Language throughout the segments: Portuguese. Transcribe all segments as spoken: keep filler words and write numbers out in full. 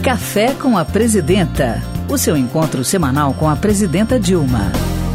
Café com a Presidenta, o seu encontro semanal com a Presidenta Dilma.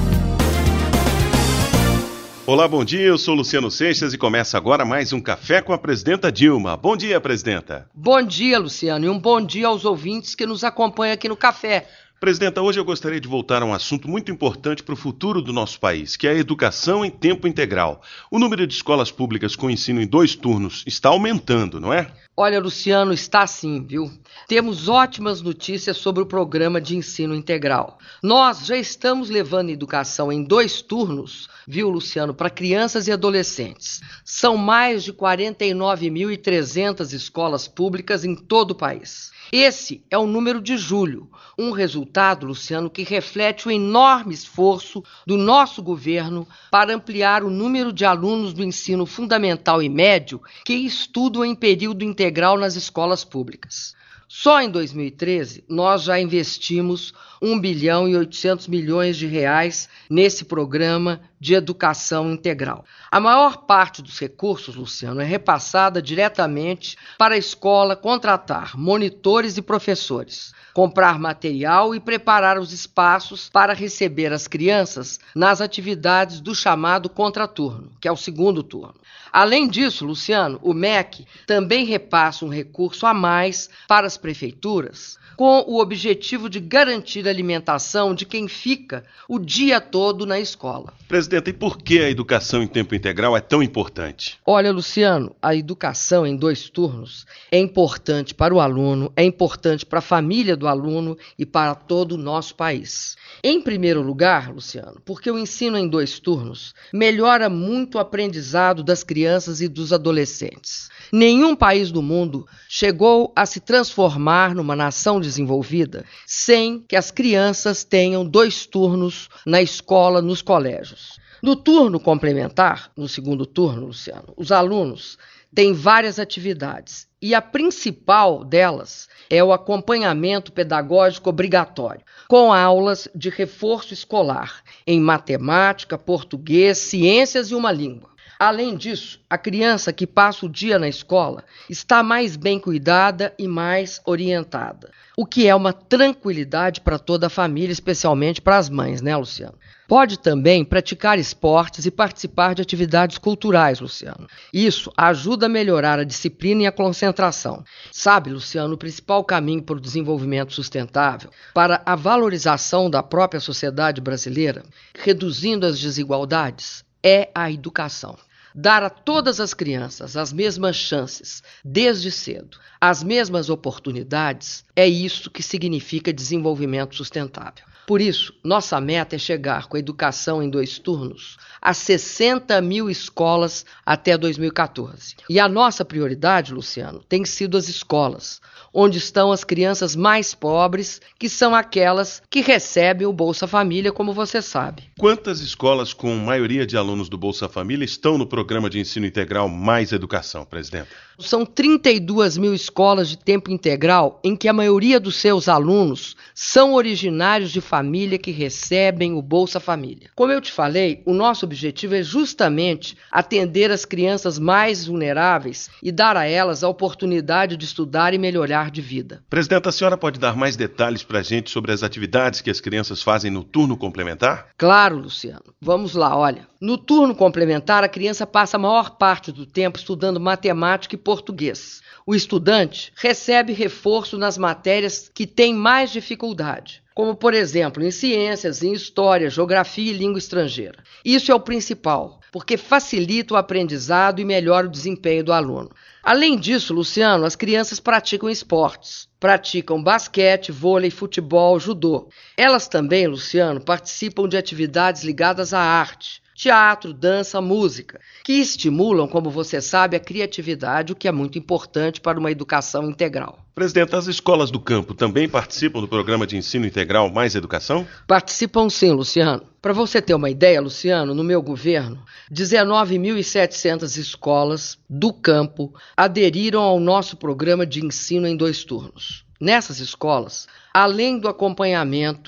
Olá, bom dia, eu sou Luciano Seixas e começa agora mais um Café com a Presidenta Dilma. Bom dia, Presidenta. Bom dia, Luciano, e um bom dia aos ouvintes que nos acompanham aqui no Café. Presidenta, hoje eu gostaria de voltar a um assunto muito importante para o futuro do nosso país, que é a educação em tempo integral. O número de escolas públicas com ensino em dois turnos está aumentando, não é? Olha, Luciano, está sim, viu? Temos ótimas notícias sobre o programa de ensino integral. Nós já estamos levando educação em dois turnos, viu, Luciano, para crianças e adolescentes. São mais de quarenta e nove mil e trezentas escolas públicas em todo o país. Esse é o número de julho, um resultado, Luciano, que reflete o enorme esforço do nosso governo para ampliar o número de alunos do ensino fundamental e médio que estudam em período integral nas escolas públicas. Só em dois mil e treze, nós já investimos um bilhão e oitocentos milhões de reais nesse programa de educação integral. A maior parte dos recursos, Luciano, é repassada diretamente para a escola contratar monitores e professores, comprar material e preparar os espaços para receber as crianças nas atividades do chamado contraturno, que é o segundo turno. Além disso, Luciano, o M E C também repassa um recurso a mais para as prefeituras, com o objetivo de garantir a alimentação de quem fica o dia todo na escola. Presidenta, e por que a educação em tempo integral é tão importante? Olha, Luciano, a educação em dois turnos é importante para o aluno, é importante para a família do aluno e para todo o nosso país. Em primeiro lugar, Luciano, porque o ensino em dois turnos melhora muito o aprendizado das crianças e dos adolescentes. Nenhum país do mundo chegou a se transformar numa nação desenvolvida sem que as crianças tenham dois turnos na escola, nos colégios. No turno complementar, no segundo turno, Luciano, os alunos têm várias atividades e a principal delas é o acompanhamento pedagógico obrigatório, com aulas de reforço escolar em matemática, português, ciências e uma língua. Além disso, a criança que passa o dia na escola está mais bem cuidada e mais orientada, o que é uma tranquilidade para toda a família, especialmente para as mães, né, Luciano? Pode também praticar esportes e participar de atividades culturais, Luciano. Isso ajuda a melhorar a disciplina e a concentração. Sabe, Luciano, o principal caminho para o desenvolvimento sustentável, para a valorização da própria sociedade brasileira, reduzindo as desigualdades, é a educação. Dar a todas as crianças as mesmas chances, desde cedo, as mesmas oportunidades, é isso que significa desenvolvimento sustentável. Por isso, nossa meta é chegar com a educação em dois turnos a sessenta mil escolas até dois mil e quatorze. E a nossa prioridade, Luciano, tem sido as escolas, onde estão as crianças mais pobres, que são aquelas que recebem o Bolsa Família, como você sabe. Quantas escolas com maioria de alunos do Bolsa Família estão no programa de ensino integral Mais Educação, Presidenta? São trinta e duas mil escolas de tempo integral em que a maioria dos seus alunos são originários de família que recebem o Bolsa Família. Como eu te falei, o nosso objetivo é justamente atender as crianças mais vulneráveis e dar a elas a oportunidade de estudar e melhorar de vida. Presidenta, a senhora pode dar mais detalhes para a gente sobre as atividades que as crianças fazem no turno complementar? Claro, Luciano. Vamos lá, olha. No turno complementar, a criança passa a maior parte do tempo estudando matemática e português. O estudante recebe reforço nas matérias que têm mais dificuldade, como, por exemplo, em ciências, em história, geografia e língua estrangeira. Isso é o principal, porque facilita o aprendizado e melhora o desempenho do aluno. Além disso, Luciano, as crianças praticam esportes. Praticam basquete, vôlei, futebol, judô. Elas também, Luciano, participam de atividades ligadas à arte, teatro, dança, música, que estimulam, como você sabe, a criatividade, o que é muito importante para uma educação integral. Presidente, as escolas do campo também participam do programa de ensino integral Mais Educação? Participam sim, Luciano. Para você ter uma ideia, Luciano, no meu governo, dezenove mil e setecentas escolas do campo aderiram ao nosso programa de ensino em dois turnos. Nessas escolas, além do acompanhamento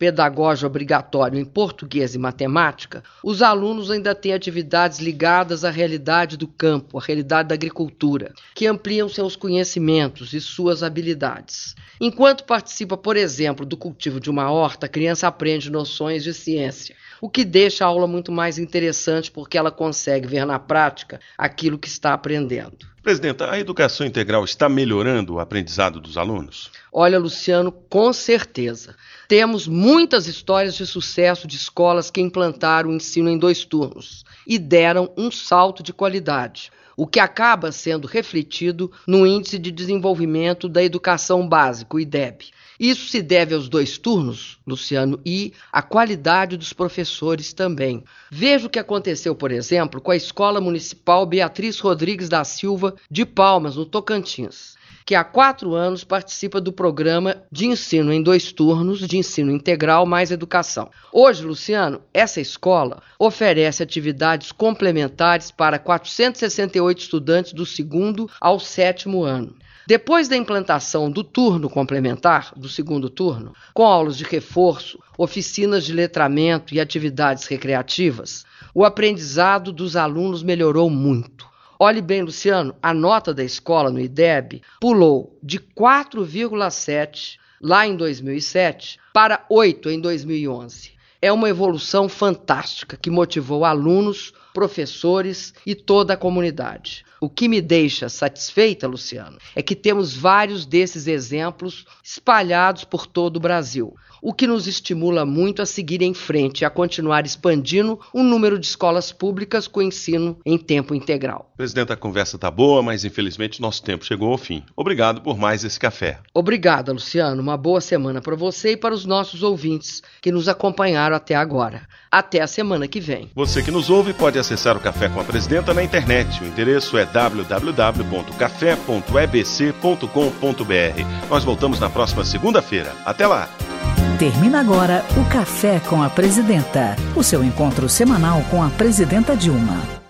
pedagógico obrigatório em português e matemática, os alunos ainda têm atividades ligadas à realidade do campo, à realidade da agricultura, que ampliam seus conhecimentos e suas habilidades. Enquanto participa, por exemplo, do cultivo de uma horta, a criança aprende noções de ciência, o que deixa a aula muito mais interessante porque ela consegue ver na prática aquilo que está aprendendo. Presidenta, a educação integral está melhorando o aprendizado dos alunos? Olha, Luciano, com certeza. Temos muitas histórias de sucesso de escolas que implantaram o ensino em dois turnos e deram um salto de qualidade, o que acaba sendo refletido no Índice de Desenvolvimento da Educação Básica, o I D E B. Isso se deve aos dois turnos, Luciano, e à qualidade dos professores também. Veja o que aconteceu, por exemplo, com a Escola Municipal Beatriz Rodrigues da Silva de Palmas, no Tocantins, que há quatro anos participa do programa de ensino em dois turnos, de ensino integral mais educação. Hoje, Luciano, essa escola oferece atividades complementares para quatrocentos e sessenta e oito estudantes do segundo ao sétimo ano. Depois da implantação do turno complementar, do segundo turno, com aulas de reforço, oficinas de letramento e atividades recreativas, o aprendizado dos alunos melhorou muito. Olhe bem, Luciano, a nota da escola no I D E B pulou de quatro vírgula sete lá em dois mil e sete para oito em dois mil e onze. É uma evolução fantástica que motivou alunos, professores e toda a comunidade. O que me deixa satisfeita, Luciano, é que temos vários desses exemplos espalhados por todo o Brasil, o que nos estimula muito a seguir em frente e a continuar expandindo o número de escolas públicas com ensino em tempo integral. Presidente, a conversa está boa, mas infelizmente nosso tempo chegou ao fim. Obrigado por mais esse café. Obrigada, Luciano. Uma boa semana para você e para os nossos ouvintes que nos acompanharam até agora. Até a semana que vem. Você que nos ouve pode acessar o Café com a Presidenta na internet. O endereço é w w w ponto café ponto e b c ponto com ponto b r. Nós voltamos na próxima segunda-feira. Até lá! Termina agora o Café com a Presidenta, o seu encontro semanal com a Presidenta Dilma.